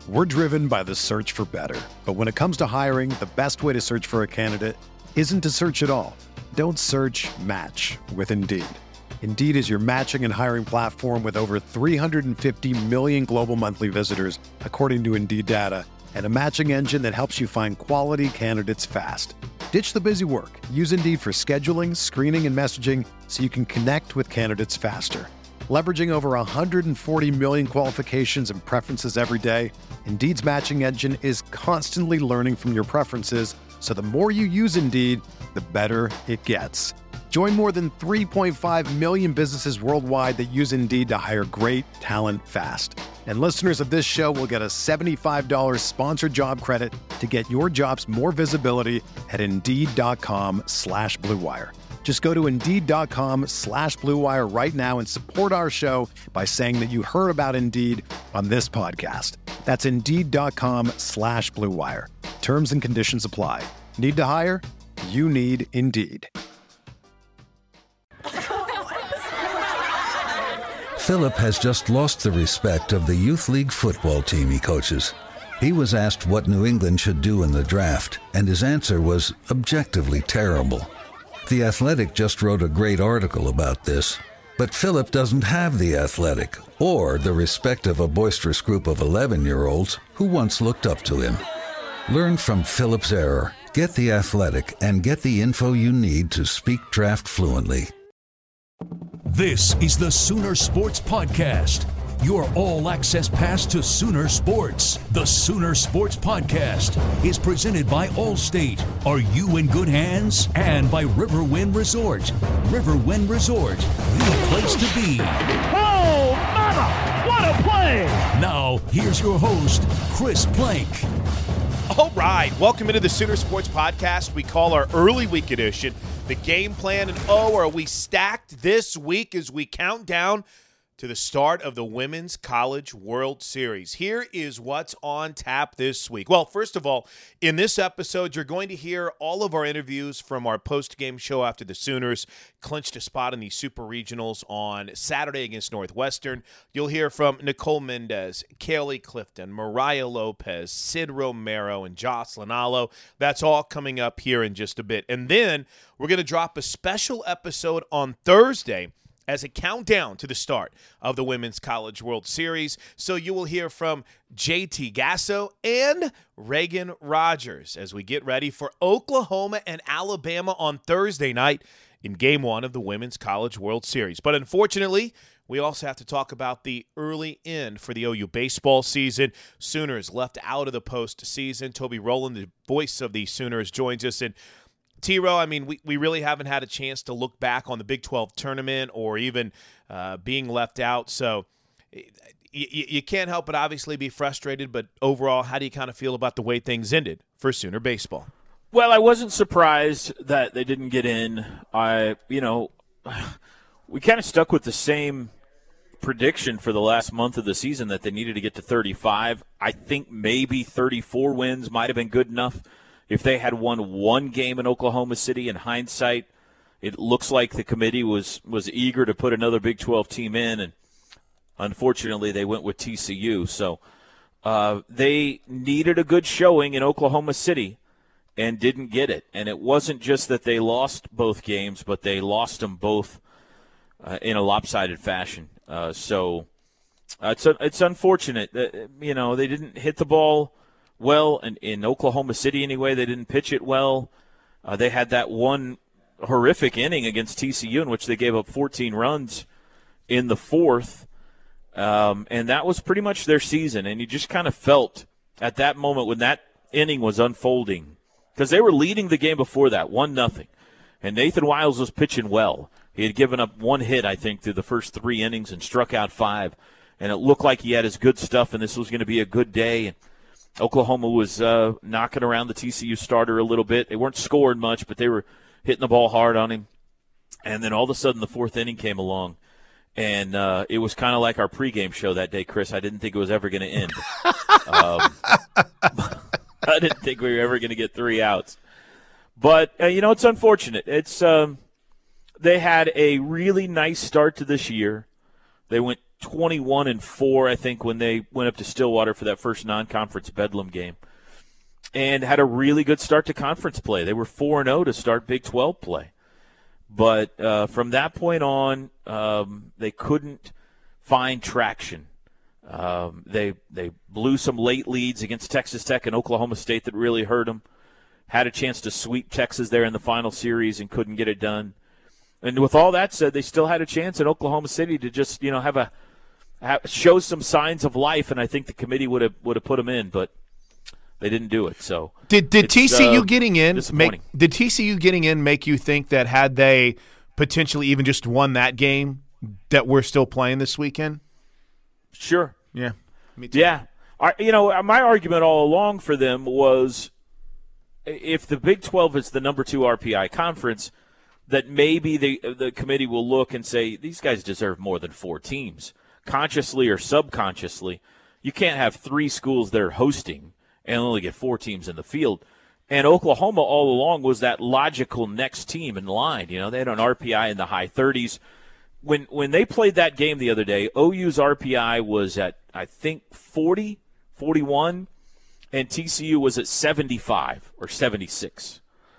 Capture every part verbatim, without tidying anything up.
We're driven by the search for better. But when it comes to hiring, the best way to search for a candidate isn't to search at all. Don't search, match with Indeed. Indeed is your matching and hiring platform with over three hundred fifty million global monthly visitors, according to Indeed data, and a matching engine that helps you find quality candidates fast. Ditch the busy work. Use Indeed for scheduling, screening, and messaging so you can connect with candidates faster. Leveraging over one hundred forty million qualifications and preferences every day, Indeed's matching engine is constantly learning from your preferences, so the more you use Indeed, the better it gets. Join more than three point five million businesses worldwide that use Indeed to hire great talent fast. And listeners of this show will get a seventy-five dollars sponsored job credit to get your jobs more visibility at Indeed.com slash Blue Wire. Just go to Indeed.com slash Blue Wire right now and support our show by saying that you heard about Indeed on this podcast. That's Indeed.com slash Blue Wire. Terms and conditions apply. Need to hire? You need Indeed. Philip has just lost the respect of the youth league football team he coaches. He was asked what New England should do in the draft, and his answer was objectively terrible. The Athletic just wrote a great article about this, but Philip doesn't have The Athletic or the respect of a boisterous group of eleven-year-olds who once looked up to him. Learn from Philip's error, get The Athletic, and get the info you need to speak draft fluently. This is the Sooner Sports Podcast, your all-access pass to Sooner Sports. The Sooner Sports Podcast is presented by Allstate. Are you in good hands? And by Riverwind Resort. Riverwind Resort, the place to be. Oh, mama! What a play! Now, here's your host, Chris Plank. All right, welcome into the Sooner Sports Podcast. We call our early week edition the game plan. And oh, are we stacked this week as we count down to the start of the Women's College World Series. Here is what's on tap this week. Well, first of all, in this episode, you're going to hear all of our interviews from our post-game show after the Sooners clinched a spot in the Super Regionals on Saturday against Northwestern. You'll hear from Nicole Mendez, Kaylee Clifton, Mariah Lopez, Sid Romero, and Jocelyn Allo. That's all coming up here in just a bit. And then we're going to drop a special episode on Thursday as a countdown to the start of the Women's College World Series. So you will hear from J T Gasso and Reagan Rogers as we get ready for Oklahoma and Alabama on Thursday night in Game one of the Women's College World Series. But unfortunately, we also have to talk about the early end for the O U baseball season. Sooners left out of the postseason. Toby Rowland, the voice of the Sooners, joins us. And T-Row, I mean, we, we really haven't had a chance to look back on the Big twelve tournament or even uh, being left out. So y- y- you can't help but obviously be frustrated. But overall, how do you kind of feel about the way things ended for Sooner baseball? Well, I wasn't surprised that they didn't get in. I, you know, we kind of stuck with the same prediction for the last month of the season that they needed to get to thirty-five. I think maybe thirty-four wins might have been good enough. If they had won one game in Oklahoma City, in hindsight, it looks like the committee was, was eager to put another Big twelve team in, and unfortunately they went with T C U. So uh, they needed a good showing in Oklahoma City and didn't get it. And it wasn't just that they lost both games, but they lost them both uh, in a lopsided fashion. Uh, so uh, it's, a, it's unfortunate that, you know, they didn't hit the ball well, and in Oklahoma City anyway, they didn't pitch it well. Uh, they had that one horrific inning against T C U in which they gave up fourteen runs in the fourth, um, and that was pretty much their season. And you just kind of felt at that moment when that inning was unfolding, because they were leading the game before that, one nothing, and Nathan Wiles was pitching well. He had given up one hit, I think, through the first three innings and struck out five, and it looked like he had his good stuff, and this was going to be a good day. And Oklahoma was uh, knocking around the T C U starter a little bit. They weren't scoring much, but they were hitting the ball hard on him. And then all of a sudden the fourth inning came along, and uh, it was kind of like our pregame show that day, Chris. I didn't think it was ever going to end. um, I didn't think we were ever going to get three outs. But, uh, you know, it's unfortunate. It's um, they had a really nice start to this year. They went twenty-one and four, I think, when they went up to Stillwater for that first non-conference Bedlam game, and had a really good start to conference play. They were four and oh to start Big twelve play. But uh, from that point on, um, they couldn't find traction. Um, they they blew some late leads against Texas Tech and Oklahoma State that really hurt them. Had a chance to sweep Texas there in the final series and couldn't get it done. And with all that said, they still had a chance in Oklahoma City to just, you know, have a have, show some signs of life, and I think the committee would have would have put them in, but they didn't do it. So did did T C U uh, getting in make did T C U getting in make you think that had they potentially even just won that game, that we're still playing this weekend? Sure. Yeah. Me too. Yeah. I, you know, my argument all along for them was, if the Big twelve is the number two R P I conference, that maybe the the committee will look and say, these guys deserve more than four teams, consciously or subconsciously. You can't have three schools that are hosting and only get four teams in the field. And Oklahoma all along was that logical next team in line. You know, they had an R P I in the high thirties. When when they played that game the other day, O U's R P I was at, I think, forty, forty-one. And T C U was at seventy-five or seventy-six.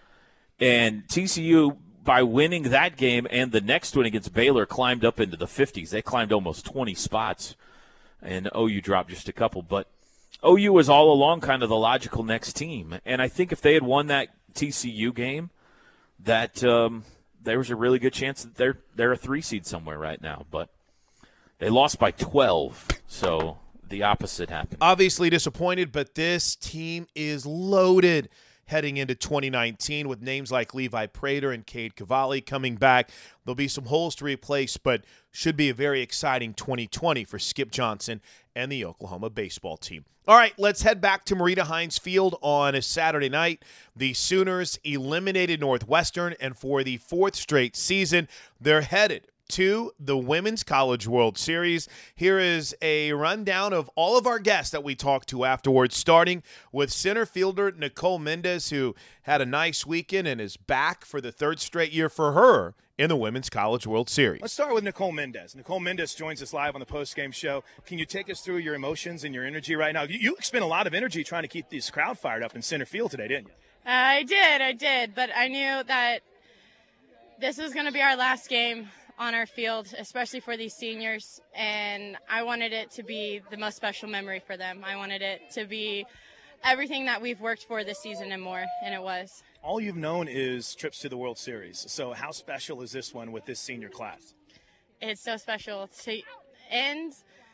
And T C U, by winning that game and the next one against Baylor, climbed up into the fifties. They climbed almost twenty spots, and O U dropped just a couple. But O U was all along kind of the logical next team. And I think if they had won that T C U game, that um, there was a really good chance that they're, they're a three seed somewhere right now. But they lost by twelve, so the opposite happened. Obviously disappointed, but this team is loaded heading into twenty nineteen with names like Levi Prater and Cade Cavalli coming back. There'll be some holes to replace, but should be a very exciting twenty twenty for Skip Johnson and the Oklahoma baseball team. All right, let's head back to Marita Hines Field on a Saturday night. The Sooners eliminated Northwestern, and for the fourth straight season, they're headed to the Women's College World Series. Here is a rundown of all of our guests that we talked to afterwards, starting with center fielder Nicole Mendez, who had a nice weekend and is back for the third straight year for her in the Women's College World Series. Let's start with Nicole Mendez. Nicole Mendez joins us live on the postgame show. Can you take us through your emotions and your energy right now? You, you spent a lot of energy trying to keep this crowd fired up in center field today, didn't you? Uh, I did, I did, but I knew that this was going to be our last game on our field, especially for these seniors, and I wanted it to be the most special memory for them. I wanted it to be everything that we've worked for this season and more, and it was. All you've known is trips to the World Series, so how special is this one with this senior class? It's so special to end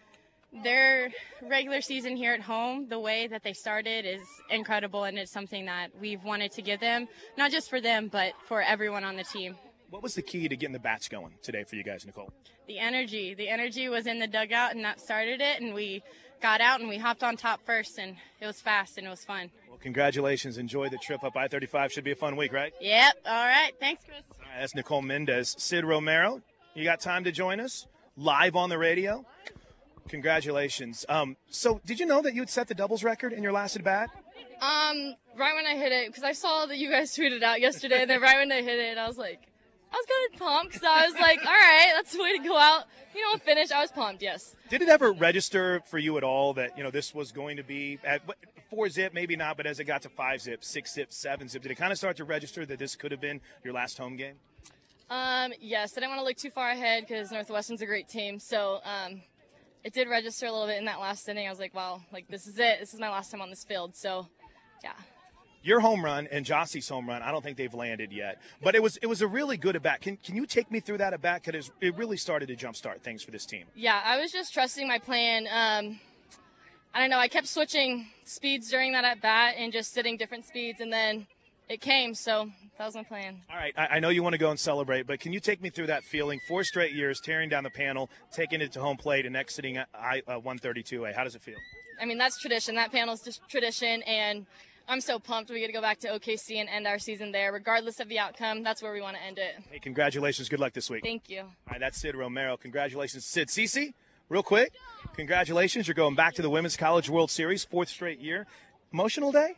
their regular season here at home. The way that they started is incredible, and it's something that we've wanted to give them, not just for them, but for everyone on the team. What was the key to getting the bats going today for you guys, Nicole? The energy. The energy was in the dugout, and that started it, and we got out, and we hopped on top first, and it was fast, and it was fun. Well, congratulations. Enjoy the trip up I thirty-five. Should be a fun week, right? Yep. All right. Thanks, Chris. All right, that's Nicole Mendez. Sid Romero, you got time to join us live on the radio? Congratulations. Um, so did you know that you had set the doubles record in your last at bat? Um, right when I hit it, because I saw that you guys tweeted out yesterday, and then right when I hit it, I was like, I was kind of pumped, because I was like, all right, that's the way to go out, you know, finish. I was pumped, yes. Did it ever register for you at all that, you know, this was going to be at four zip, maybe not, but as it got to five zip, six zip, seven zip, did it kind of start to register that this could have been your last home game? Um, yes, I didn't want to look too far ahead because Northwestern's a great team, so um, it did register a little bit in that last inning. I was like, wow, like, this is it. This is my last time on this field, so, yeah. Your home run and Jossie's home run, I don't think they've landed yet. But it was it was a really good at-bat. Can, can you take me through that at-bat? Because it really started to jumpstart things for this team. Yeah, I was just trusting my plan. Um, I don't know. I kept switching speeds during that at-bat and just sitting different speeds, and then it came. So that was my plan. All right. I, I know you want to go and celebrate, but can you take me through that feeling? Four straight years, tearing down the panel, taking it to home plate, and exiting I, uh, one thirty-two A. How does it feel? I mean, that's tradition. That panel's just tradition, and I'm so pumped we get to go back to O K C and end our season there. Regardless of the outcome, that's where we want to end it. Hey, congratulations. Good luck this week. Thank you. All right, that's Sid Romero. Congratulations, Sid. Cece, real quick, congratulations. You're going back to the Women's College World Series, fourth straight year. Emotional day?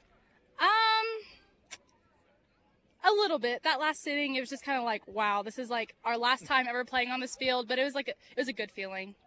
Um, a little bit. That last inning, it was just kind of like, wow, this is like our last time ever playing on this field, but it was like a, it was a good feeling.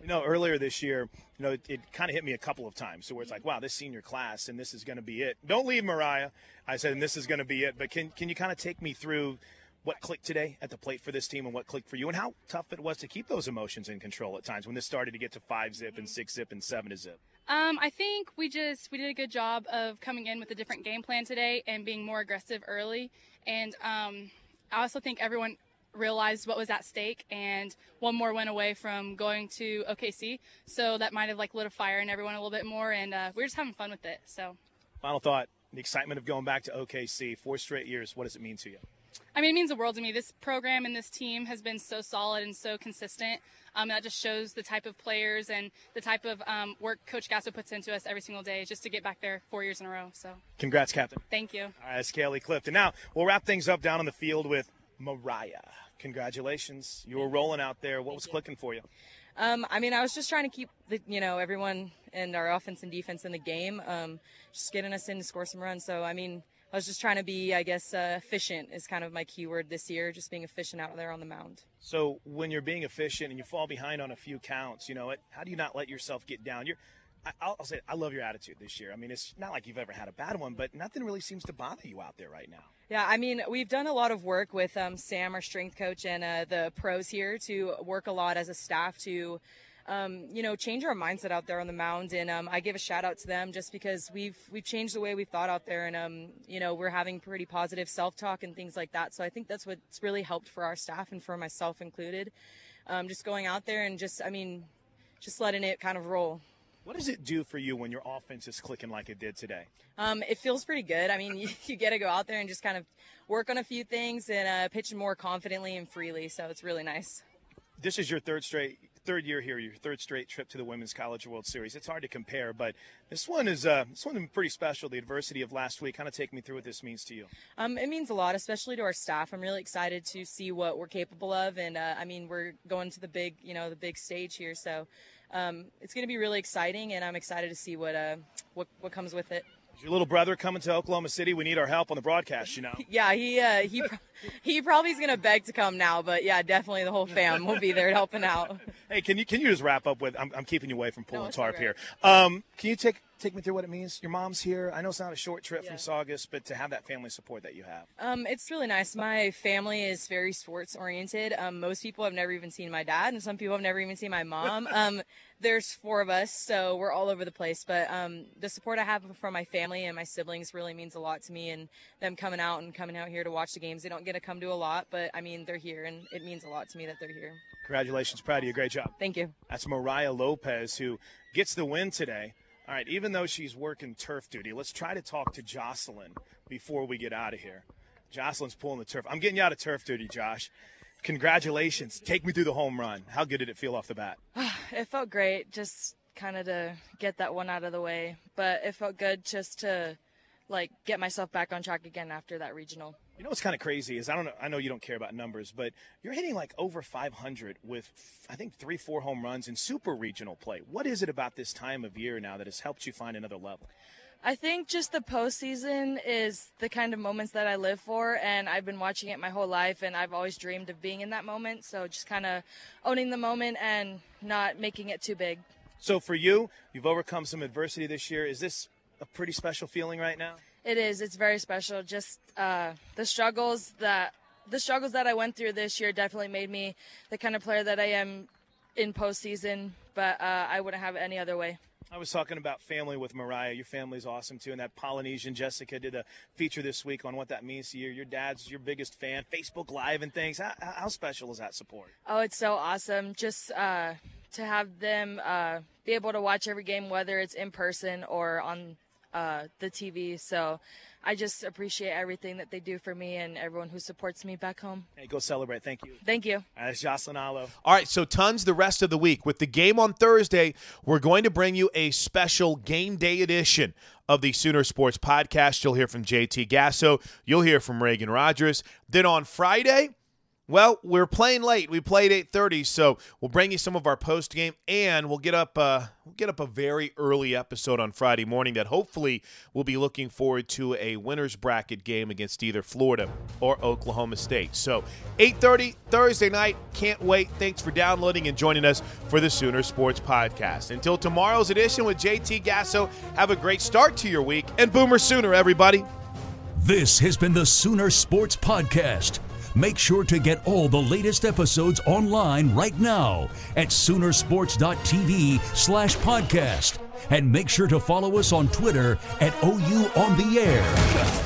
You know, earlier this year, you know, it, it kind of hit me a couple of times. So where it's like, wow, this senior class, and this is going to be it. Don't leave, Mariah. I said, and this is going to be it. But can can you kind of take me through what clicked today at the plate for this team and what clicked for you, and how tough it was to keep those emotions in control at times when this started to get to five zip and six zip and seven zip? Um, I think we just we did a good job of coming in with a different game plan today and being more aggressive early. And um, I also think everyone realized what was at stake, and one more went away from going to O K C, so that might have like lit a fire in everyone a little bit more, and uh, we we're just having fun with it. So, final thought: the excitement of going back to O K C, four straight years. What does it mean to you? I mean, it means the world to me. This program and this team has been so solid and so consistent. Um, that just shows the type of players and the type of um, work Coach Gasso puts into us every single day just to get back there four years in a row. So, congrats, Captain. Thank you. All right, that's Kaylee Clifton. Now we'll wrap things up down on the field with Mariah. Congratulations. You were rolling out there. What was clicking for you? Um, I mean, I was just trying to keep the, you know, everyone in our offense and defense in the game, um, just getting us in to score some runs. So, I mean, I was just trying to be, I guess, uh, efficient is kind of my keyword this year, just being efficient out there on the mound. So when you're being efficient and you fall behind on a few counts, you know, it, how do you not let yourself get down? You're, I, I'll, I'll say, I love your attitude this year. I mean, it's not like you've ever had a bad one, but nothing really seems to bother you out there right now. Yeah, I mean, we've done a lot of work with um, Sam, our strength coach, and uh, the pros here to work a lot as a staff to, um, you know, change our mindset out there on the mound. And um, I give a shout out to them just because we've we've changed the way we thought out there, and um, you know, we're having pretty positive self-talk and things like that. So I think that's what's really helped for our staff and for myself included. Um, just going out there and just, I mean, just letting it kind of roll. What does it do for you when your offense is clicking like it did today? Um, it feels pretty good. I mean, you, you get to go out there and just kind of work on a few things and uh, pitch more confidently and freely, so it's really nice. This is your third straight, third year here, your third straight trip to the Women's College World Series. It's hard to compare, but this one is uh, this one is pretty special. The adversity of last week. Kind of take me through what this means to you. Um, it means a lot, especially to our staff. I'm really excited to see what we're capable of, and uh, I mean, we're going to the big, you know, the big stage here, so um, it's going to be really exciting, and I'm excited to see what uh, what what comes with it. Is your little brother coming to Oklahoma City? We need our help on the broadcast, you know. Yeah, he uh, he he probably is gonna beg to come now, but yeah, definitely the whole fam will be there helping out. Hey, can you can you just wrap up with? I'm, I'm keeping you away from pulling no, tarp right. here. Um, can you take take me through what it means? Your mom's here. I know it's not a short trip yeah. from Saugus, but to have that family support that you have. Um, it's really nice. My family is very sports oriented. Um, most people have never even seen my dad, and some people have never even seen my mom. Um, there's four of us, so we're all over the place. But um, the support I have from my family and my siblings really means a lot to me, and them coming out and coming out here to watch the games. They don't get to come to a lot, but I mean, they're here, and it means a lot to me that they're here. Congratulations. Proud of you. Great job. Thank you. That's Mariah Lopez, who gets the win today. All right, even though she's working turf duty, let's try to talk to Jocelyn before we get out of here. Jocelyn's pulling the turf. I'm getting you out of turf duty, Josh. Congratulations. Take me through the home run. How good did it feel off the bat? It felt great, just kind of to get that one out of the way. But it felt good just to, like, get myself back on track again after that regional. You know what's kind of crazy is I don't know. I know you don't care about numbers, but you're hitting like over five hundred with, I think, three, four home runs in super regional play. What is it about this time of year now that has helped you find another level? I think just the postseason is the kind of moments that I live for, and I've been watching it my whole life, and I've always dreamed of being in that moment. So just kind of owning the moment and not making it too big. So for you, you've overcome some adversity this year. Is this a pretty special feeling right now? It is. It's very special. Just uh, the struggles that the struggles that I went through this year definitely made me the kind of player that I am in postseason. But uh, I wouldn't have it any other way. I was talking about family with Mariah. Your family's awesome too, and that Polynesian Jessica did a feature this week on what that means to you. Your dad's your biggest fan. Facebook Live and things. How, how special is that support? Oh, it's so awesome. Just uh, to have them uh, be able to watch every game, whether it's in person or on Uh, the T V. So I just appreciate everything that they do for me and everyone who supports me back home. Hey, go celebrate. Thank you. Thank you. That's Jocelyn Allo. All right, so tons the rest of the week. With the game on Thursday, we're going to bring you a special game day edition of the Sooner Sports Podcast. You'll hear from J T Gasso. You'll hear from Reagan Rogers. Then on Friday, Well, we're playing late. We played eight thirty, so we'll bring you some of our post game, and we'll get up uh, we'll get up a very early episode on Friday morning that hopefully we'll be looking forward to a winner's bracket game against either Florida or Oklahoma State. So eight thirty Thursday night. Can't wait. Thanks for downloading and joining us for the Sooner Sports Podcast. Until tomorrow's edition with J T Gasso, have a great start to your week, and Boomer Sooner, everybody. This has been the Sooner Sports Podcast. Make sure to get all the latest episodes online right now at Soonersports.tv slash podcast. And make sure to follow us on Twitter at O U on the air.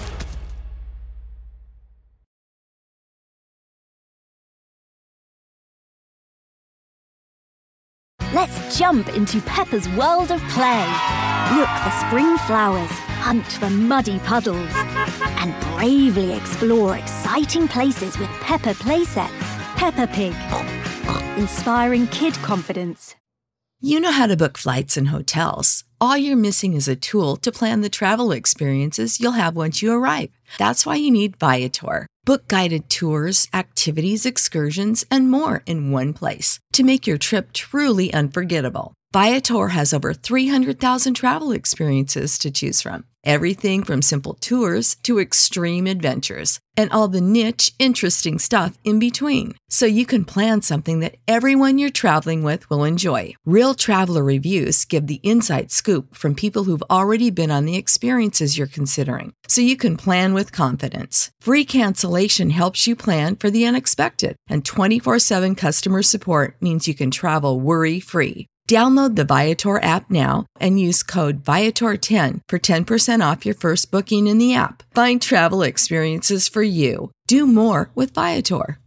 Let's jump into Peppa's world of play. Look for spring flowers, hunt for muddy puddles, and bravely explore exciting places with Peppa playsets. Peppa Pig, inspiring kid confidence. You know how to book flights and hotels. All you're missing is a tool to plan the travel experiences you'll have once you arrive. That's why you need Viator. Book guided tours, activities, excursions, and more in one place to make your trip truly unforgettable. Viator has over three hundred thousand travel experiences to choose from. Everything from simple tours to extreme adventures and all the niche, interesting stuff in between. So you can plan something that everyone you're traveling with will enjoy. Real traveler reviews give the inside scoop from people who've already been on the experiences you're considering. So you can plan with confidence. Free cancellation helps you plan for the unexpected. And twenty-four seven customer support means you can travel worry-free. Download the Viator app now and use code Viator ten for ten percent off your first booking in the app. Find travel experiences for you. Do more with Viator.